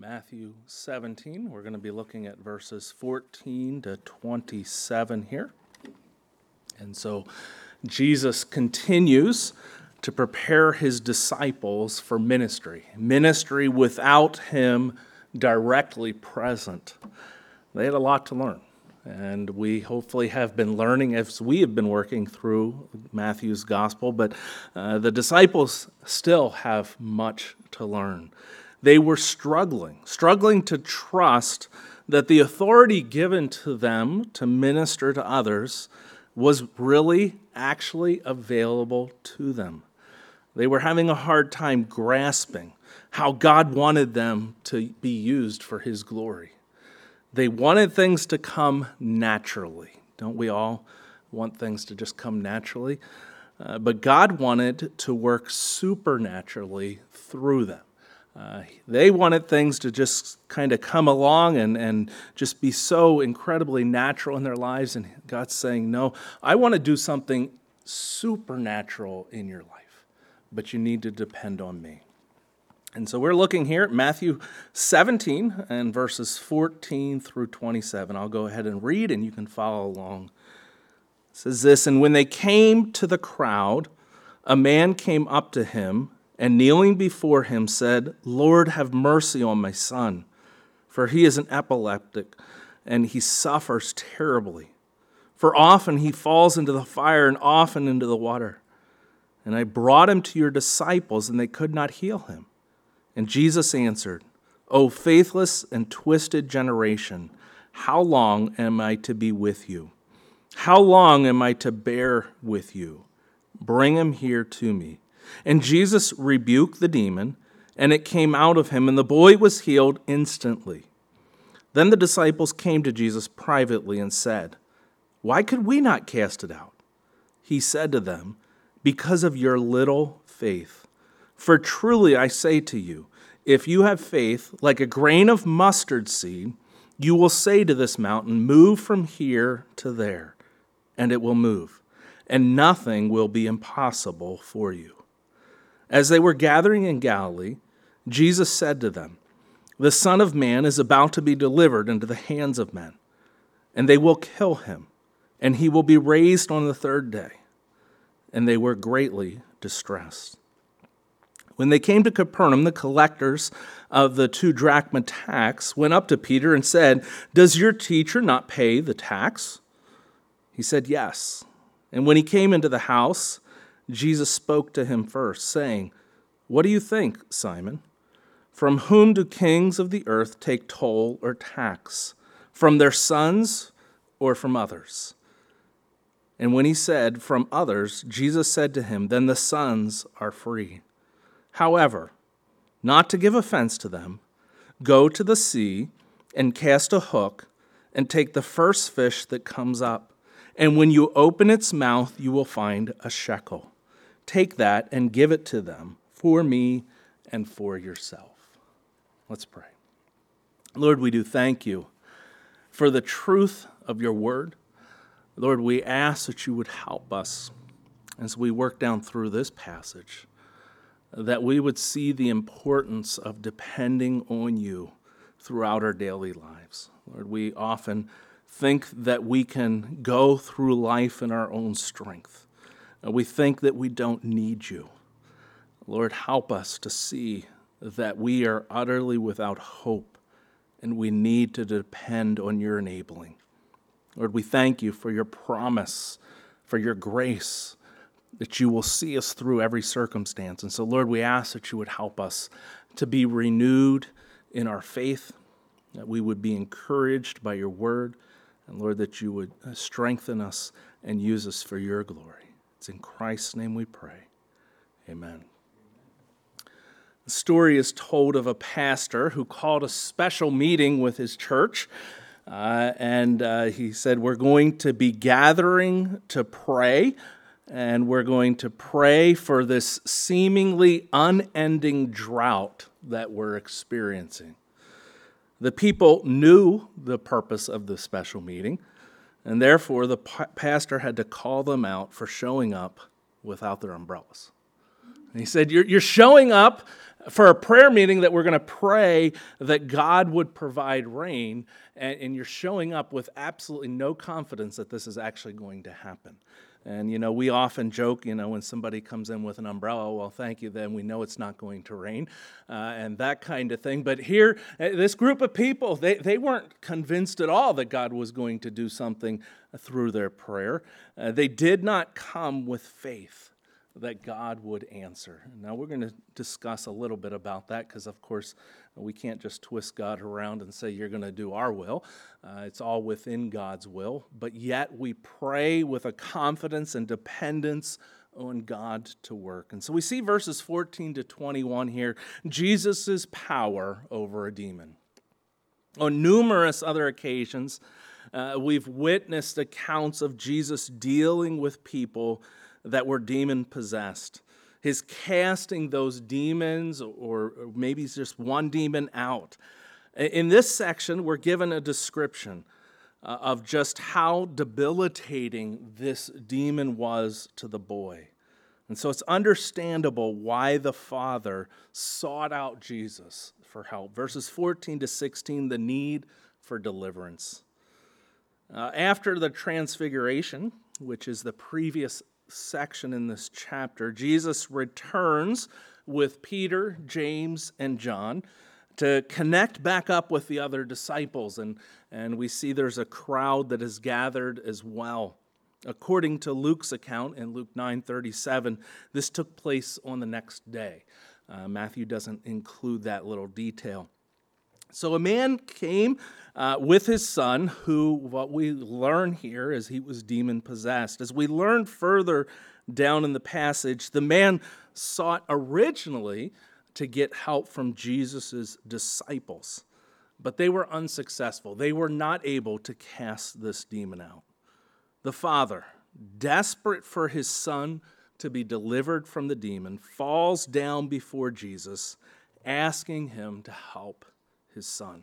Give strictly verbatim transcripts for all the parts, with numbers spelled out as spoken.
Matthew seventeen. We're going to be looking at verses fourteen to twenty-seven here. And so Jesus continues to prepare his disciples for ministry. Ministry without him directly present. They had a lot to learn. And we hopefully have been learning as we have been working through Matthew's gospel, but uh, the disciples still have much to learn. They were struggling, struggling to trust that the authority given to them to minister to others was really actually available to them. They were having a hard time grasping how God wanted them to be used for his glory. They wanted things to come naturally. Don't we all want things to just come naturally? Uh, but God wanted to work supernaturally through them. Uh, they wanted things to just kind of come along and, and just be so incredibly natural in their lives. And God's saying, no, I want to do something supernatural in your life, but you need to depend on me. And so we're looking here at Matthew seventeen and verses fourteen through twenty-seven. I'll go ahead and read and you can follow along. It says this, "And when they came to the crowd, a man came up to him and kneeling before him said, 'Lord, have mercy on my son, for he is an epileptic and he suffers terribly. For often he falls into the fire and often into the water. And I brought him to your disciples and they could not heal him.' And Jesus answered, 'O faithless and twisted generation, how long am I to be with you? How long am I to bear with you? Bring him here to me.' And Jesus rebuked the demon, and it came out of him, and the boy was healed instantly. Then the disciples came to Jesus privately and said, 'Why could we not cast it out?' He said to them, 'Because of your little faith. For truly I say to you, if you have faith like a grain of mustard seed, you will say to this mountain, move from here to there, and it will move, and nothing will be impossible for you.' As they were gathering in Galilee, Jesus said to them, 'The Son of Man is about to be delivered into the hands of men, and they will kill him, and he will be raised on the third day.' And they were greatly distressed. When they came to Capernaum, the collectors of the two drachma tax went up to Peter and said, 'Does your teacher not pay the tax?' He said, 'Yes.' And when he came into the house, Jesus spoke to him first, saying, 'What do you think, Simon? From whom do kings of the earth take toll or tax? From their sons or from others?' And when he said, 'From others,' Jesus said to him, 'Then the sons are free. However, not to give offense to them, go to the sea and cast a hook and take the first fish that comes up. And when you open its mouth, you will find a shekel. Take that and give it to them for me and for yourself.'" Let's pray. Lord, we do thank you for the truth of your word. Lord, we ask that you would help us as we work down through this passage, that we would see the importance of depending on you throughout our daily lives. Lord, we often think that we can go through life in our own strength. We think that we don't need you. Lord, help us to see that we are utterly without hope and we need to depend on your enabling. Lord, we thank you for your promise, for your grace, that you will see us through every circumstance. And so, Lord, we ask that you would help us to be renewed in our faith, that we would be encouraged by your word, and Lord, that you would strengthen us and use us for your glory. It's in Christ's name we pray. Amen. The story is told of a pastor who called a special meeting with his church, uh, and uh, he said, "We're going to be gathering to pray, and we're going to pray for this seemingly unending drought that we're experiencing." The people knew the purpose of the special meeting, and therefore the pastor had to call them out for showing up without their umbrellas. And he said, you're, you're showing up for a prayer meeting that we're going to pray that God would provide rain, and, and you're showing up with absolutely no confidence that this is actually going to happen. And, you know, we often joke, you know, when somebody comes in with an umbrella, well, thank you, then we know it's not going to rain, uh, and that kind of thing. But here, this group of people, they, they weren't convinced at all that God was going to do something through their prayer. Uh, they did not come with faith that God would answer. Now, we're going to discuss a little bit about that because, of course, we can't just twist God around and say, you're going to do our will. Uh, it's all within God's will. But yet, we pray with a confidence and dependence on God to work. And so we see verses fourteen to twenty-one here, Jesus' power over a demon. On numerous other occasions, uh, we've witnessed accounts of Jesus dealing with people that were demon-possessed. His casting those demons, or maybe just one demon out. In this section, we're given a description uh, of just how debilitating this demon was to the boy. And so it's understandable why the father sought out Jesus for help. Verses fourteen to sixteen, the need for deliverance. Uh, after the transfiguration, which is the previous section in this chapter, Jesus returns with Peter, James, and John to connect back up with the other disciples. And, and we see there's a crowd that is gathered as well. According to Luke's account in Luke nine thirty-seven, this took place on the next day. Uh, Matthew doesn't include that little detail. So a man came uh, with his son, who, what we learn here, is he was demon-possessed. As we learn further down in the passage, the man sought originally to get help from Jesus' disciples, but they were unsuccessful. They were not able to cast this demon out. The father, desperate for his son to be delivered from the demon, falls down before Jesus, asking him to help his son.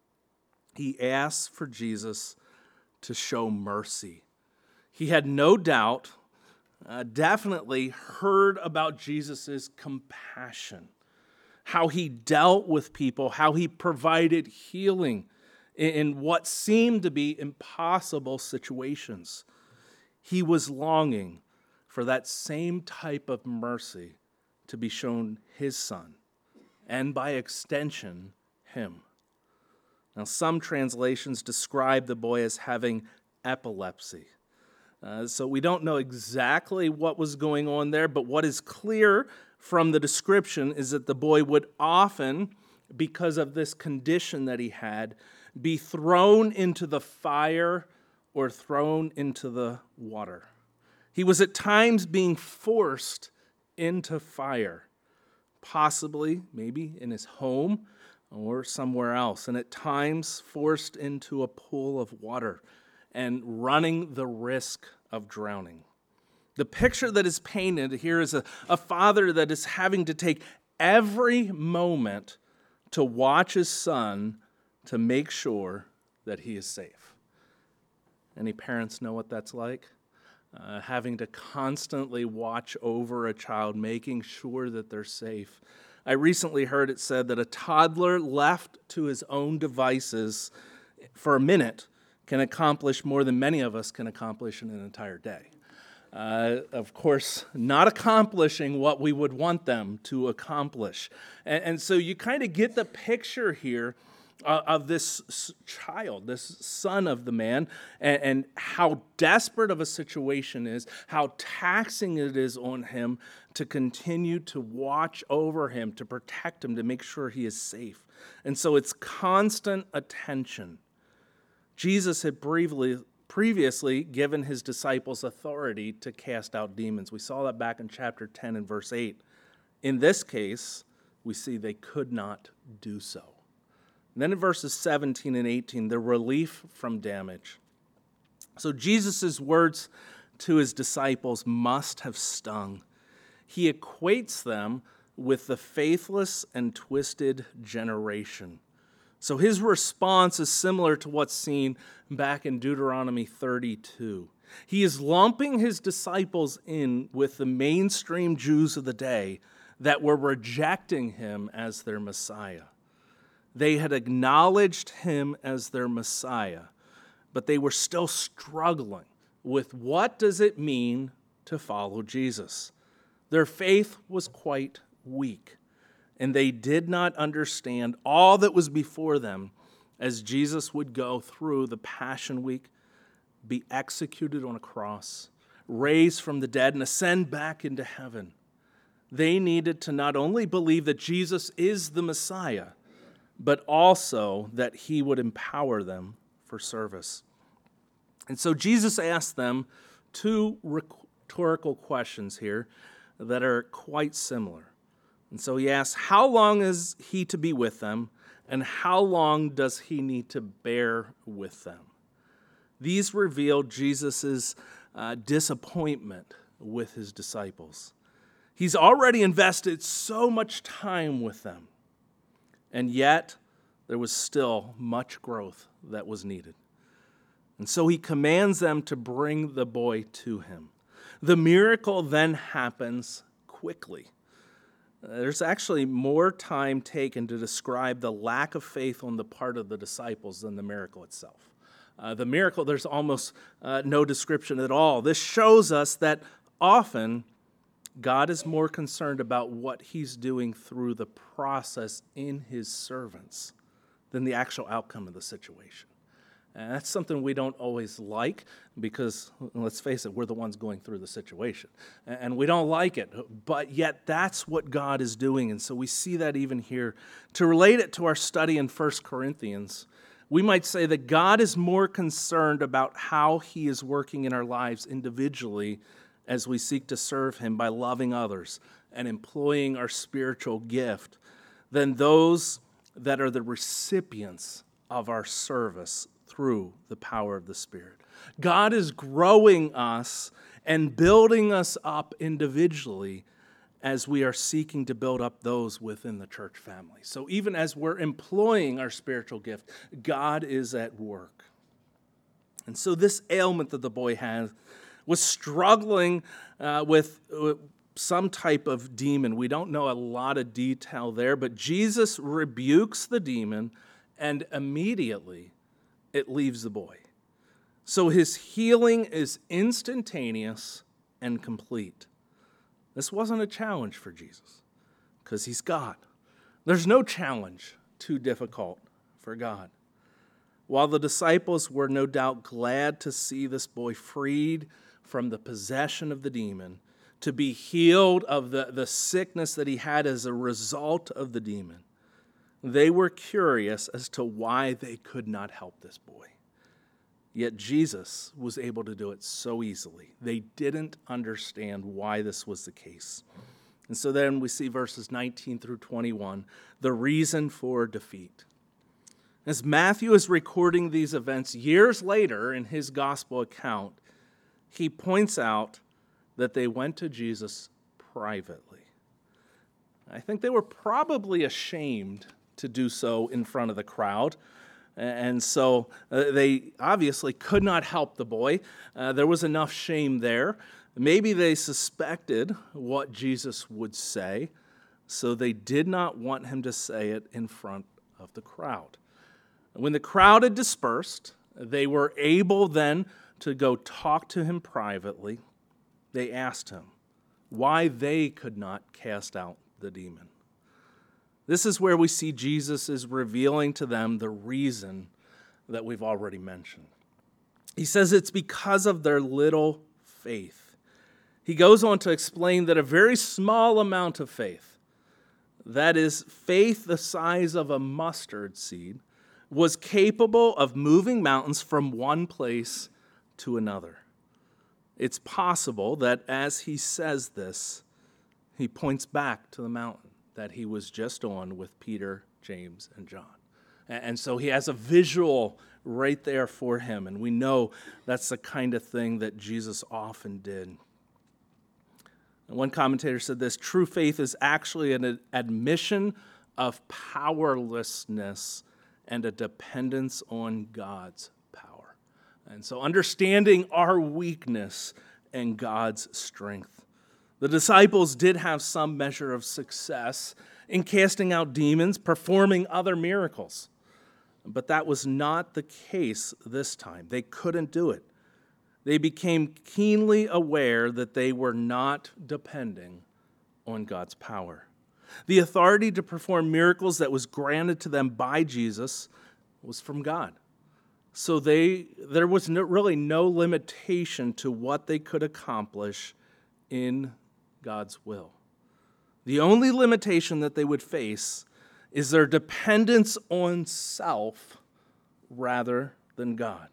He asks for Jesus to show mercy. He had no doubt, uh, definitely heard about Jesus' compassion, how he dealt with people, how he provided healing in, in what seemed to be impossible situations. He was longing for that same type of mercy to be shown his son, and by extension, him. Now, some translations describe the boy as having epilepsy. Uh, so we don't know exactly what was going on there, but what is clear from the description is that the boy would often, because of this condition that he had, be thrown into the fire or thrown into the water. He was at times being forced into fire, possibly, maybe in his home or somewhere else, and at times forced into a pool of water and running the risk of drowning. The picture that is painted here is a, a father that is having to take every moment to watch his son to make sure that he is safe. Any parents know what that's like? Uh, having to constantly watch over a child, making sure that they're safe. I recently heard it said that a toddler left to his own devices for a minute can accomplish more than many of us can accomplish in an entire day. Uh, of course, not accomplishing what we would want them to accomplish. And, and so you kind of get the picture here uh, of this child, this son of the man, and, and how desperate of a situation is, how taxing it is on him to continue to watch over him, to protect him, to make sure he is safe. And so it's constant attention. Jesus had briefly, previously given his disciples authority to cast out demons. We saw that back in chapter ten and verse eight. In this case, we see they could not do so. And then in verses seventeen and eighteen, the relief from damage. So Jesus' words to his disciples must have stung. He equates them with the faithless and twisted generation. So his response is similar to what's seen back in Deuteronomy thirty-two. He is lumping his disciples in with the mainstream Jews of the day that were rejecting him as their Messiah. They had acknowledged him as their Messiah, but they were still struggling with what does it mean to follow Jesus. Their faith was quite weak, and they did not understand all that was before them as Jesus would go through the Passion Week, be executed on a cross, raised from the dead, and ascend back into heaven. They needed to not only believe that Jesus is the Messiah, but also that he would empower them for service. And so Jesus asked them two rhetorical questions here that are quite similar. And so he asks, how long is he to be with them, and how long does he need to bear with them? These reveal Jesus' uh, disappointment with his disciples. He's already invested so much time with them, and yet there was still much growth that was needed. And so he commands them to bring the boy to him. The miracle then happens quickly. There's actually more time taken to describe the lack of faith on the part of the disciples than the miracle itself. Uh, the miracle, there's almost uh, no description at all. This shows us that often God is more concerned about what he's doing through the process in his servants than the actual outcome of the situation. And that's something we don't always like because, let's face it, we're the ones going through the situation. And we don't like it, but yet that's what God is doing. And so we see that even here. To relate it to our study in First Corinthians, we might say that God is more concerned about how he is working in our lives individually as we seek to serve him by loving others and employing our spiritual gift than those that are the recipients of our service through the power of the Spirit. God is growing us and building us up individually as we are seeking to build up those within the church family. So even as we're employing our spiritual gift, God is at work. And so this ailment that the boy had was struggling uh, with uh, some type of demon. We don't know a lot of detail there, but Jesus rebukes the demon, and immediately it leaves the boy. So his healing is instantaneous and complete. This wasn't a challenge for Jesus because he's God. There's no challenge too difficult for God. While the disciples were no doubt glad to see this boy freed from the possession of the demon, to be healed of the, the sickness that he had as a result of the demon, they were curious as to why they could not help this boy. Yet Jesus was able to do it so easily. They didn't understand why this was the case. And so then we see verses nineteen through twenty-one, the reason for defeat. As Matthew is recording these events years later in his gospel account, he points out that they went to Jesus privately. I think they were probably ashamed to do so in front of the crowd. And so uh, they obviously could not help the boy. Uh, there was enough shame there. Maybe they suspected what Jesus would say, so they did not want him to say it in front of the crowd. When the crowd had dispersed, they were able then to go talk to him privately. They asked him why they could not cast out the demon. This is where we see Jesus is revealing to them the reason that we've already mentioned. He says it's because of their little faith. He goes on to explain that a very small amount of faith, that is, faith the size of a mustard seed, was capable of moving mountains from one place to another. It's possible that as he says this, he points back to the mountain that he was just on with Peter, James, and John. And so he has a visual right there for him, and we know that's the kind of thing that Jesus often did. And one commentator said this: true faith is actually an admission of powerlessness and a dependence on God's power. And so understanding our weakness and God's strength. The disciples did have some measure of success in casting out demons, performing other miracles. But that was not the case this time. They couldn't do it. They became keenly aware that they were not depending on God's power. The authority to perform miracles that was granted to them by Jesus was from God. So they there was no, really no limitation to what they could accomplish in God's will. The only limitation that they would face is their dependence on self rather than God.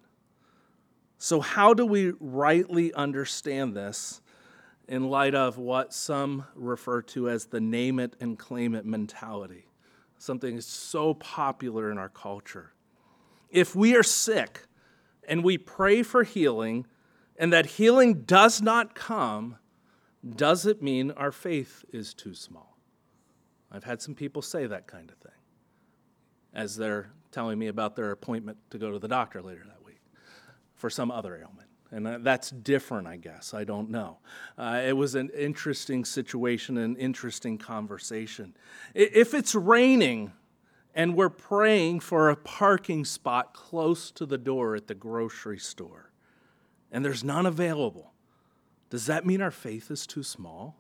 So how do we rightly understand this in light of what some refer to as the name it and claim it mentality? Something that's so popular in our culture. If we are sick and we pray for healing and that healing does not come, does it mean our faith is too small? I've had some people say that kind of thing as they're telling me about their appointment to go to the doctor later that week for some other ailment. And that's different, I guess. I don't know. Uh, it was an interesting situation, an interesting conversation. If it's raining and we're praying for a parking spot close to the door at the grocery store and there's none available, does that mean our faith is too small?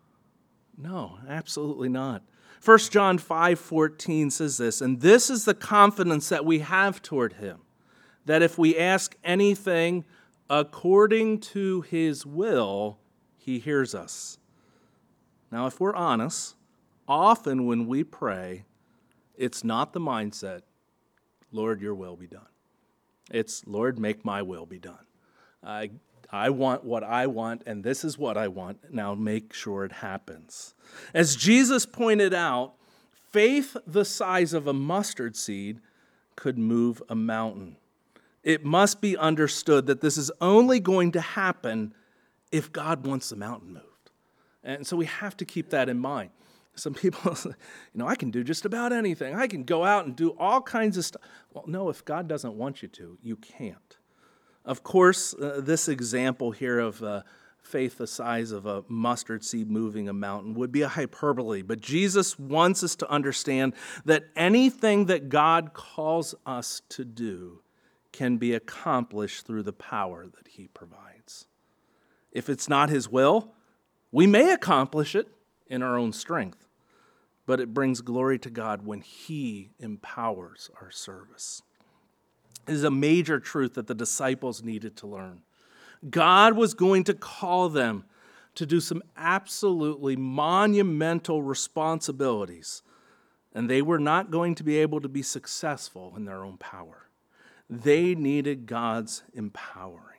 No, absolutely not. First John five fourteen says this, and this is the confidence that we have toward him, that if we ask anything according to his will, he hears us. Now, if we're honest, often when we pray, it's not the mindset, Lord, your will be done. It's, Lord, make my will be done. I, I want what I want, and this is what I want. Now make sure it happens. As Jesus pointed out, faith the size of a mustard seed could move a mountain. It must be understood that this is only going to happen if God wants the mountain moved. And so we have to keep that in mind. Some people say, you know, I can do just about anything. I can go out and do all kinds of stuff. Well, no, if God doesn't want you to, you can't. Of course, uh, this example here of uh, faith the size of a mustard seed moving a mountain would be a hyperbole, but Jesus wants us to understand that anything that God calls us to do can be accomplished through the power that he provides. If it's not his will, we may accomplish it in our own strength, but it brings glory to God when he empowers our service. It is a major truth that the disciples needed to learn. God was going to call them to do some absolutely monumental responsibilities, and they were not going to be able to be successful in their own power. They needed God's empowering.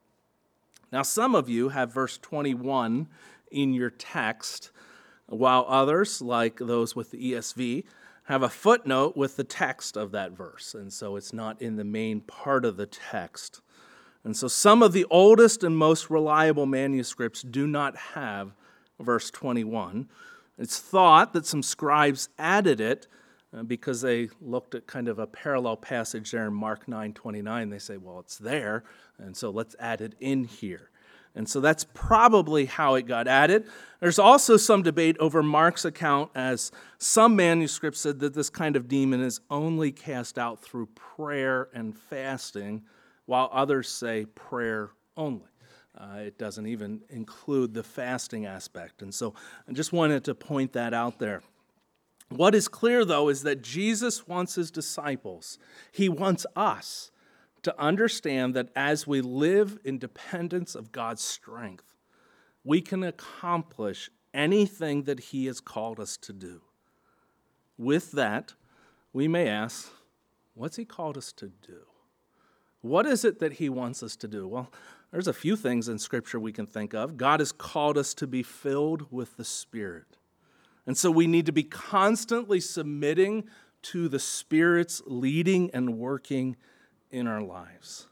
Now, some of you have verse twenty-one in your text, while others, like those with the E S V, have a footnote with the text of that verse, and so it's not in the main part of the text. And so some of the oldest and most reliable manuscripts do not have verse twenty-one. It's thought that some scribes added it uh, because they looked at kind of a parallel passage there in Mark nine twenty-nine. They say, well, it's there, and so let's add it in here. And so that's probably how it got added. There's also some debate over Mark's account, as some manuscripts said that this kind of demon is only cast out through prayer and fasting, while others say prayer only. Uh, it doesn't even include the fasting aspect. And so I just wanted to point that out there. What is clear, though, is that Jesus wants his disciples, he wants us, to understand that as we live in dependence of God's strength, we can accomplish anything that he has called us to do. With that, we may ask, what's he called us to do? What is it that he wants us to do? Well, there's a few things in Scripture we can think of. God has called us to be filled with the Spirit. And so we need to be constantly submitting to the Spirit's leading and working in our lives.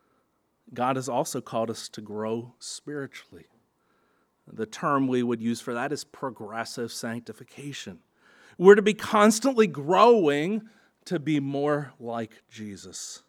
God has also called us to grow spiritually. The term we would use for that is progressive sanctification. We're to be constantly growing to be more like Jesus.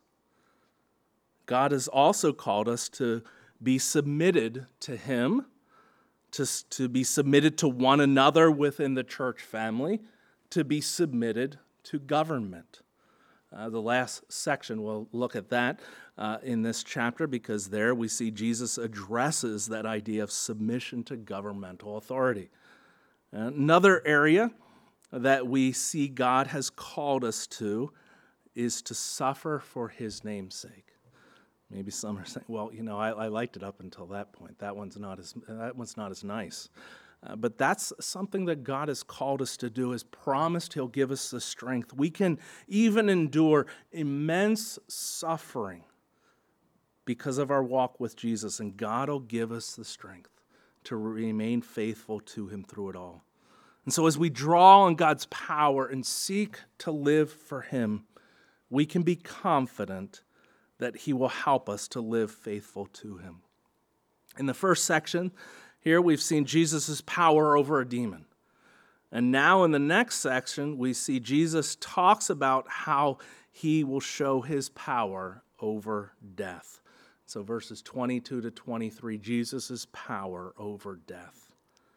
God has also called us to be submitted to him, to, to be submitted to one another within the church family, to be submitted to government. Uh, the last section, we'll look at that uh, in this chapter, because there we see Jesus addresses that idea of submission to governmental authority. Another area that we see God has called us to is to suffer for his name's sake. Maybe some are saying, well, you know, I, I liked it up until that point. That one's not as, that one's not as nice. Uh, but that's something that God has called us to do, has promised he'll give us the strength. We can even endure immense suffering because of our walk with Jesus, and God will give us the strength to remain faithful to him through it all. And so as we draw on God's power and seek to live for him, we can be confident that he will help us to live faithful to him. In the first section, here we've seen Jesus' power over a demon. And now in the next section, we see Jesus talks about how he will show his power over death. So verses twenty-two to twenty-three, Jesus' power over death.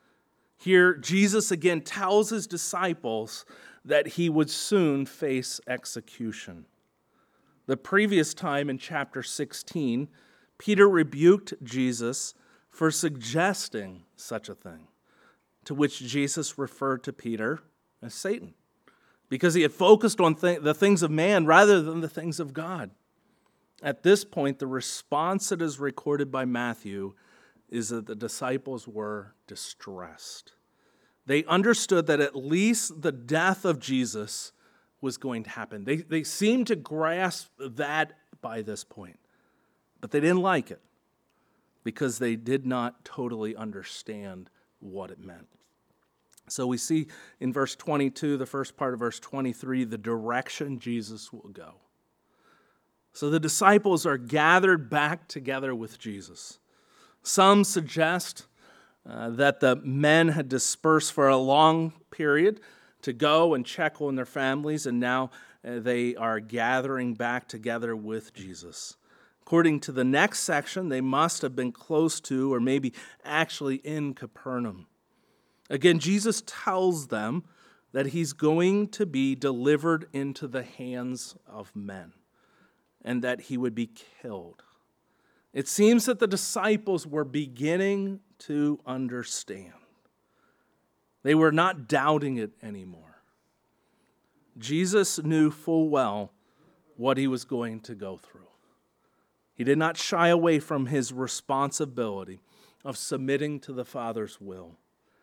Here, Jesus again tells his disciples that he would soon face execution. The previous time in chapter sixteen, Peter rebuked Jesus for suggesting such a thing, to which Jesus referred to Peter as Satan, because he had focused on th- the things of man rather than the things of God. At this point, the response that is recorded by Matthew is that the disciples were distressed. They understood that at least the death of Jesus was going to happen. They, they seemed to grasp that by this point, but they didn't like it because they did not totally understand what it meant. So we see in verse twenty-two, the first part of verse twenty-three, the direction Jesus will go. So the disciples are gathered back together with Jesus. Some suggest uh, that the men had dispersed for a long period to go and check on their families, and now uh, they are gathering back together with Jesus. According to the next section, they must have been close to, or maybe actually in Capernaum. Again, Jesus tells them that he's going to be delivered into the hands of men, and that he would be killed. It seems that the disciples were beginning to understand. They were not doubting it anymore. Jesus knew full well what he was going to go through. He did not shy away from his responsibility of submitting to the Father's will.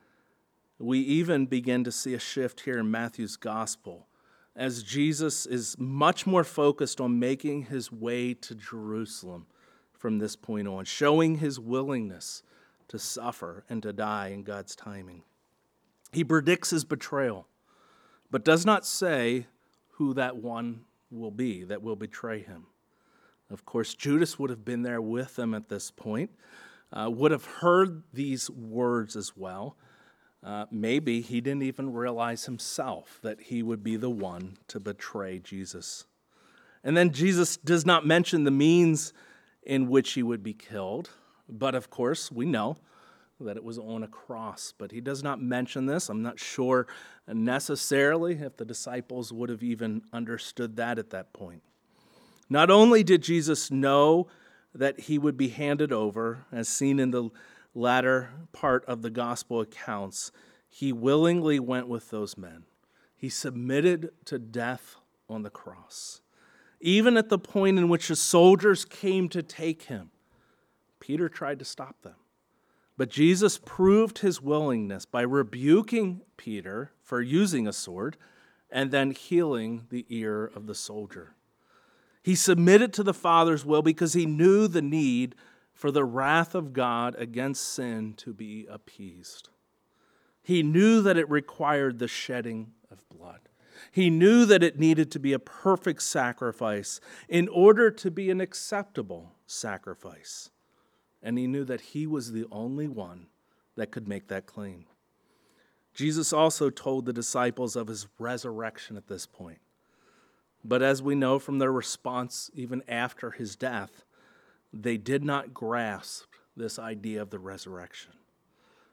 We even begin to see a shift here in Matthew's gospel, as Jesus is much more focused on making his way to Jerusalem from this point on, showing his willingness to suffer and to die in God's timing. He predicts his betrayal, but does not say who that one will be that will betray him. Of course, Judas would have been there with them at this point, uh, would have heard these words as well. Uh, maybe he didn't even realize himself that he would be the one to betray Jesus. And then Jesus does not mention the means in which he would be killed, but of course we know that it was on a cross. But he does not mention this. I'm not sure necessarily if the disciples would have even understood that at that point. Not only did Jesus know that he would be handed over, as seen in the latter part of the gospel accounts, he willingly went with those men. He submitted to death on the cross. Even at the point in which the soldiers came to take him, Peter tried to stop them. But Jesus proved his willingness by rebuking Peter for using a sword and then healing the ear of the soldier. He submitted to the Father's will because he knew the need for the wrath of God against sin to be appeased. He knew that it required the shedding of blood. He knew that it needed to be a perfect sacrifice in order to be an acceptable sacrifice. And he knew that he was the only one that could make that claim. Jesus also told the disciples of his resurrection at this point. But as we know from their response even after his death, they did not grasp this idea of the resurrection.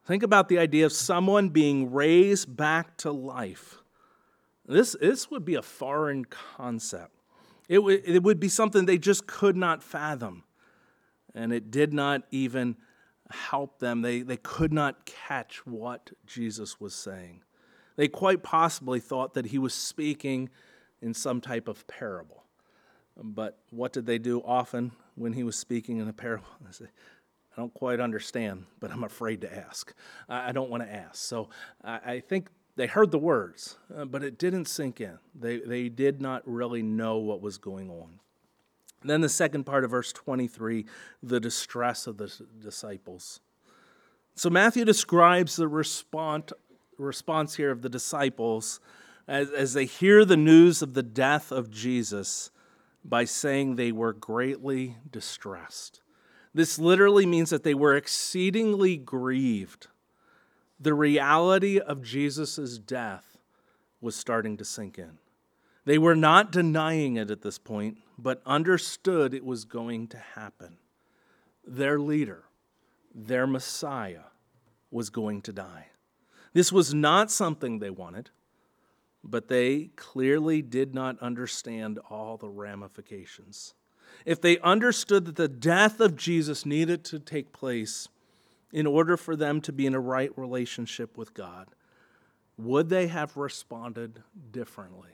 Think about the idea of someone being raised back to life. This, this would be a foreign concept. It, w- it would be something they just could not fathom. And it did not even help them. They, they could not catch what Jesus was saying. They quite possibly thought that he was speaking in some type of parable. But what did they do often when he was speaking in a parable? They say, I don't quite understand, but I'm afraid to ask. I don't want to ask. So I think they heard the words, uh, but it didn't sink in. They, they did not really know what was going on. Then the second part of verse twenty-three, the distress of the disciples. So Matthew describes the response, response here of the disciples as, as they hear the news of the death of Jesus by saying they were greatly distressed. This literally means that they were exceedingly grieved. The reality of Jesus' death was starting to sink in. They were not denying it at this point, but understood it was going to happen. Their leader, their Messiah, was going to die. This was not something they wanted, but they clearly did not understand all the ramifications. If they understood that the death of Jesus needed to take place in order for them to be in a right relationship with God, would they have responded differently?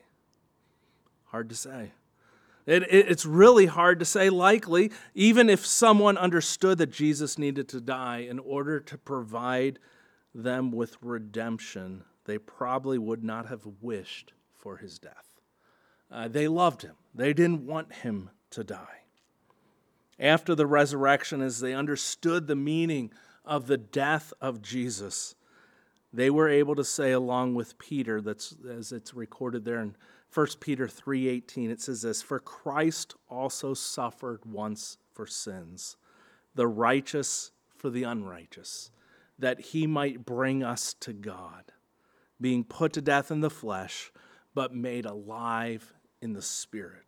Hard to say. It, it, it's really hard to say. Likely, even if someone understood that Jesus needed to die in order to provide them with redemption, they probably would not have wished for his death. Uh, they loved him. They didn't want him to die. After the resurrection, as they understood the meaning of the death of Jesus, they were able to say, along with Peter, that's as it's recorded there in First Peter three eighteen, it says this, "For Christ also suffered once for sins, the righteous for the unrighteous, that he might bring us to God, being put to death in the flesh, but made alive in the Spirit."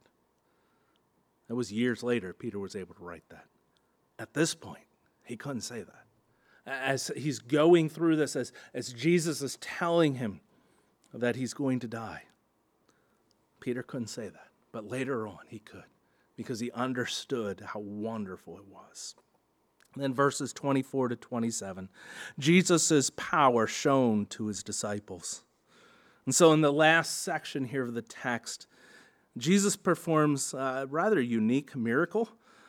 That was years later, Peter was able to write that. At this point, he couldn't say that. As he's going through this, as, as Jesus is telling him that he's going to die, Peter couldn't say that. But later on, he could, because he understood how wonderful it was. And then verses twenty-four to twenty-seven, Jesus' power shown to his disciples. And so in the last section here of the text, Jesus performs a rather unique miracle,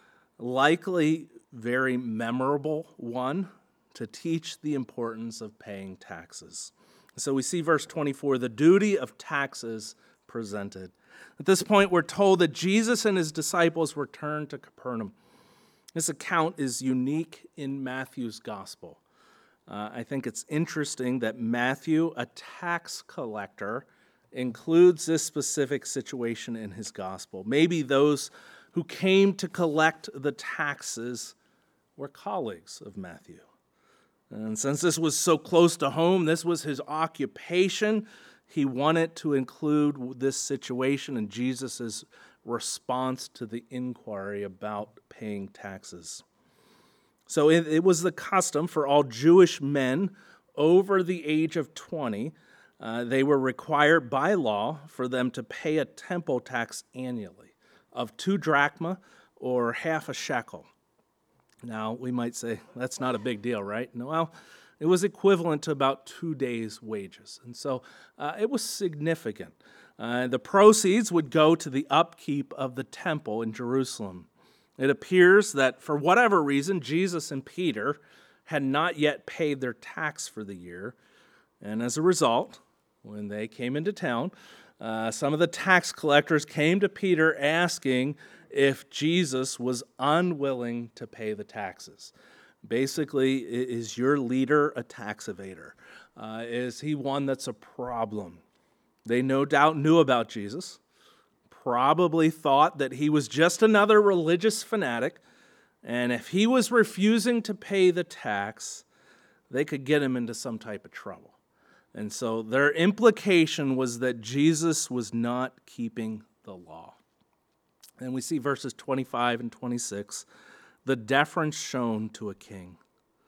likely very memorable one, to teach the importance of paying taxes. So we see verse twenty-four, the duty of taxes presented. At this point, we're told that Jesus and his disciples returned to Capernaum. This account is unique in Matthew's gospel. Uh, I think it's interesting that Matthew, a tax collector, includes this specific situation in his gospel. Maybe those who came to collect the taxes were colleagues of Matthew. And since this was so close to home, this was his occupation, he wanted to include this situation in Jesus' response to the inquiry about paying taxes. So it, it was the custom for all Jewish men over the age of twenty, uh, they were required by law for them to pay a temple tax annually of two drachma or half a shekel. Now, we might say, that's not a big deal, right? No, well, it was equivalent to about two days' wages. And so uh, it was significant. Uh, the proceeds would go to the upkeep of the temple in Jerusalem. It appears that for whatever reason, Jesus and Peter had not yet paid their tax for the year. And as a result, when they came into town, uh, some of the tax collectors came to Peter asking if Jesus was unwilling to pay the taxes. Basically, is your leader a tax evader? Uh, is he one that's a problem? They no doubt knew about Jesus, probably thought that he was just another religious fanatic, and if he was refusing to pay the tax, they could get him into some type of trouble. And so their implication was that Jesus was not keeping the law. And we see verses twenty-five and twenty-six, the deference shown to a king.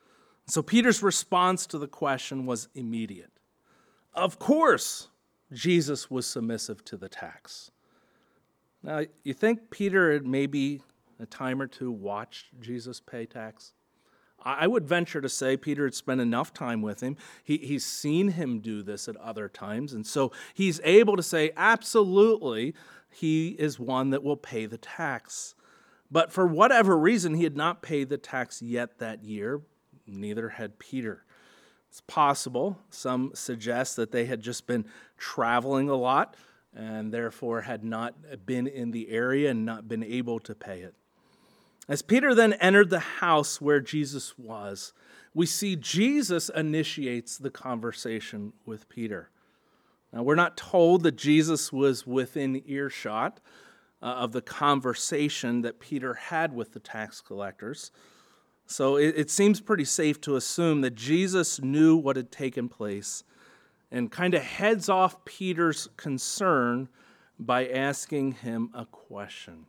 So Peter's response to the question was immediate. Of course, Jesus was submissive to the tax. Now, you think Peter had maybe a time or two watched Jesus pay tax? I would venture to say Peter had spent enough time with him. He, he's seen him do this at other times, and so he's able to say, absolutely, he is one that will pay the tax. But for whatever reason, he had not paid the tax yet that year. Neither had Peter. It's possible. Some suggest that they had just been traveling a lot and therefore had not been in the area and not been able to pay it. As Peter then entered the house where Jesus was, we see Jesus initiates the conversation with Peter. Now, we're not told that Jesus was within earshot uh, of the conversation that Peter had with the tax collectors. So it, it seems pretty safe to assume that Jesus knew what had taken place and kind of heads off Peter's concern by asking him a question.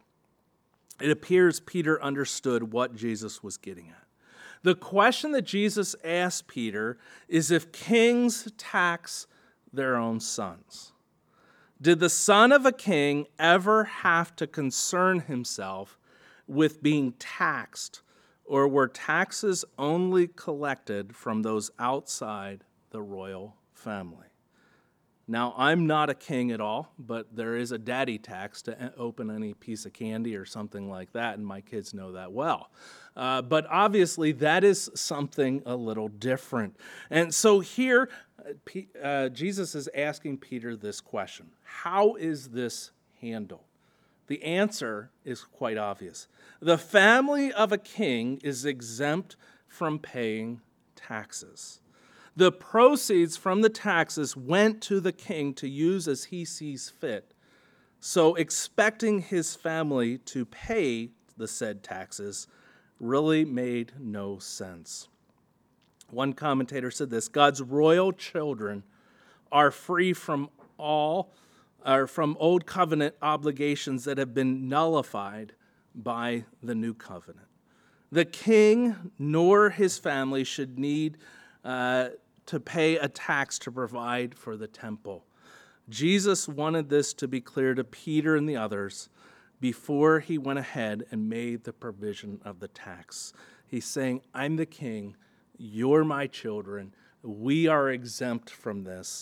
It appears Peter understood what Jesus was getting at. The question that Jesus asked Peter is if kings tax their own sons. Did the son of a king ever have to concern himself with being taxed, or were taxes only collected from those outside the royal family? Now, I'm not a king at all, but there is a daddy tax to open any piece of candy or something like that, and my kids know that well. Uh, but obviously, that is something a little different. And so here, uh, Jesus is asking Peter this question: how is this handled? The answer is quite obvious. The family of a king is exempt from paying taxes. The proceeds from the taxes went to the king to use as he sees fit. So expecting his family to pay the said taxes really made no sense. One commentator said this: God's royal children are free from all, or from old covenant obligations that have been nullified by the new covenant. The king nor his family should need uh, to pay a tax to provide for the temple. Jesus wanted this to be clear to Peter and the others before he went ahead and made the provision of the tax. He's saying, I'm the king, you're my children, we are exempt from this,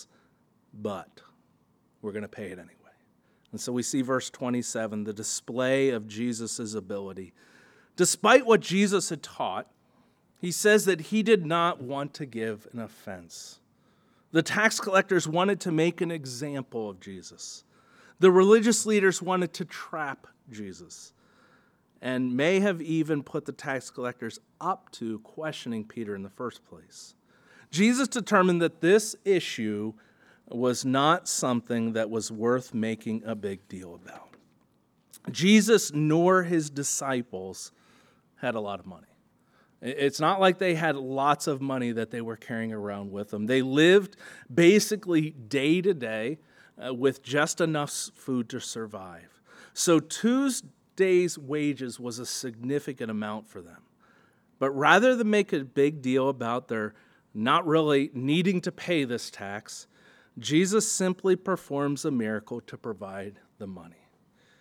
but we're going to pay it anyway. And so we see verse twenty-seven, the display of Jesus' ability. Despite what Jesus had taught, he says that he did not want to give an offense. The tax collectors wanted to make an example of Jesus. The religious leaders wanted to trap Jesus and may have even put the tax collectors up to questioning Peter in the first place. Jesus determined that this issue was not something that was worth making a big deal about. Jesus nor his disciples had a lot of money. It's not like they had lots of money that they were carrying around with them. They lived basically day to day uh, with just enough food to survive. So two days' wages was a significant amount for them. But rather than make a big deal about their not really needing to pay this tax, Jesus simply performs a miracle to provide the money.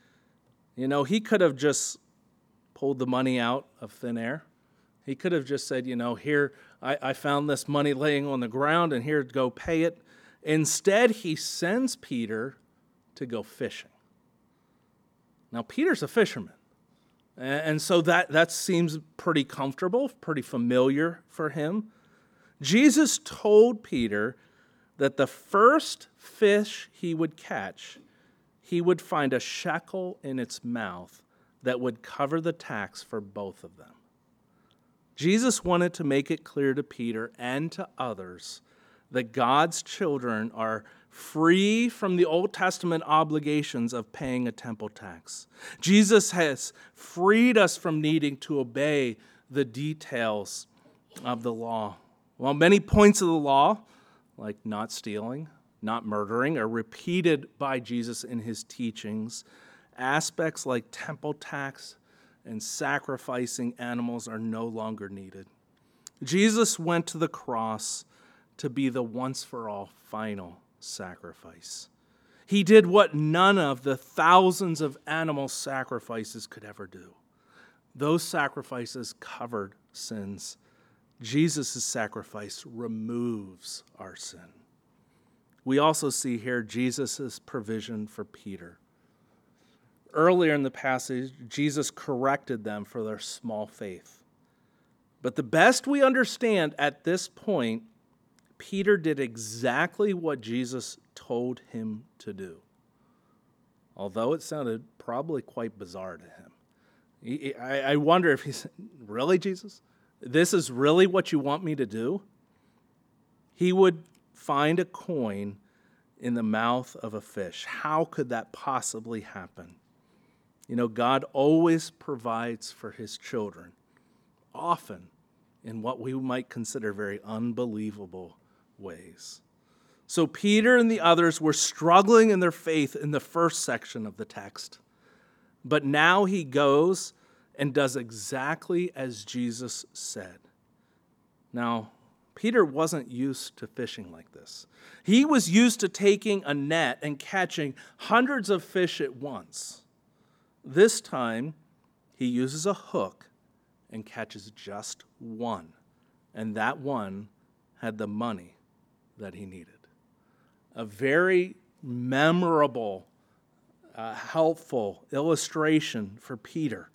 You know, he could have just pulled the money out of thin air. He could have just said, you know, here, I, I found this money laying on the ground, and here, go pay it. Instead, he sends Peter to go fishing. Now, Peter's a fisherman, and so that, that seems pretty comfortable, pretty familiar for him. Jesus told Peter that the first fish he would catch, he would find a shekel in its mouth that would cover the tax for both of them. Jesus wanted to make it clear to Peter and to others that God's children are free from the Old Testament obligations of paying a temple tax. Jesus has freed us from needing to obey the details of the law. While many points of the law, like not stealing, not murdering, are repeated by Jesus in his teachings, aspects like temple tax and sacrificing animals are no longer needed. Jesus went to the cross to be the once-for-all final sacrifice. He did what none of the thousands of animal sacrifices could ever do. Those sacrifices covered sins. Jesus' sacrifice removes our sin. We also see here Jesus' provision for Peter. Earlier in the passage, Jesus corrected them for their small faith. But the best we understand at this point, Peter did exactly what Jesus told him to do. Although it sounded probably quite bizarre to him. He, I, I wonder if he said, really, Jesus? This is really what you want me to do? He would find a coin in the mouth of a fish. How could that possibly happen? You know, God always provides for his children, often in what we might consider very unbelievable ways. So Peter and the others were struggling in their faith in the first section of the text. But now he goes and does exactly as Jesus said. Now, Peter wasn't used to fishing like this. He was used to taking a net and catching hundreds of fish at once. This time, he uses a hook and catches just one. And that one had the money that he needed. A very memorable, uh, helpful illustration for Peter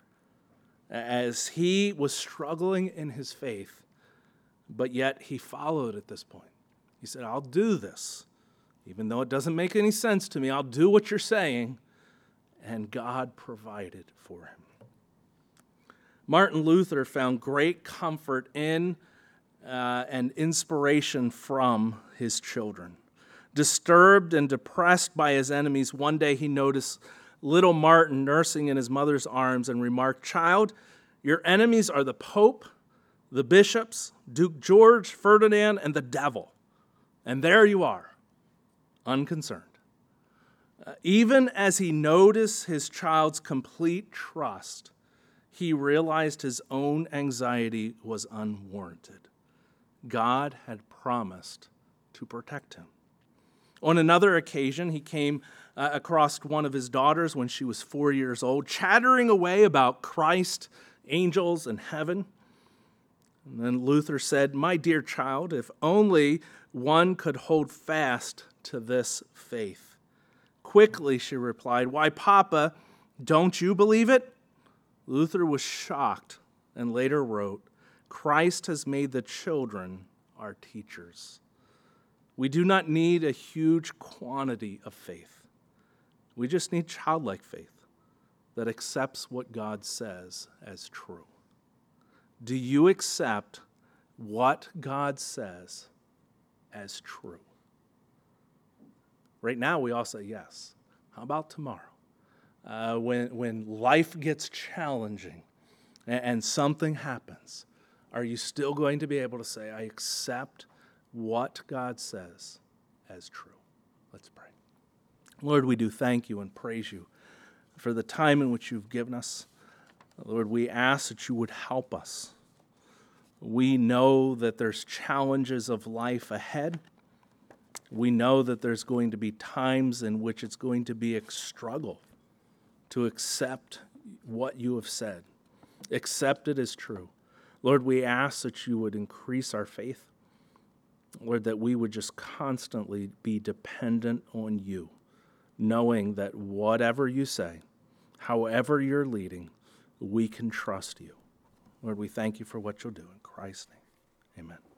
as he was struggling in his faith, but yet he followed at this point. He said, I'll do this. Even though it doesn't make any sense to me, I'll do what you're saying. And God provided for him. Martin Luther found great comfort in uh, and inspiration from his children. Disturbed and depressed by his enemies, one day he noticed little Martin nursing in his mother's arms and remarked, "Child, your enemies are the Pope, the bishops, Duke George, Ferdinand, and the devil. And there you are, unconcerned." Uh, even as he noticed his child's complete trust, he realized his own anxiety was unwarranted. God had promised to protect him. On another occasion, he came uh, across one of his daughters when she was four years old, chattering away about Christ, angels, and heaven. And then Luther said, "My dear child, if only one could hold fast to this faith." Quickly, she replied, "Why, Papa, don't you believe it?" Luther was shocked and later wrote, "Christ has made the children our teachers." We do not need a huge quantity of faith. We just need childlike faith that accepts what God says as true. Do you accept what God says as true? Right now, we all say yes. How about tomorrow? Uh, when, when life gets challenging and, and something happens, are you still going to be able to say, I accept what God says as true? Let's pray. Lord, we do thank you and praise you for the time in which you've given us. Lord, we ask that you would help us. We know that there's challenges of life ahead. We know that there's going to be times in which it's going to be a struggle to accept what you have said, accept it as true. Lord, we ask that you would increase our faith. Lord, that we would just constantly be dependent on you, knowing that whatever you say, however you're leading, we can trust you. Lord, we thank you for what you'll do. In Christ's name, amen.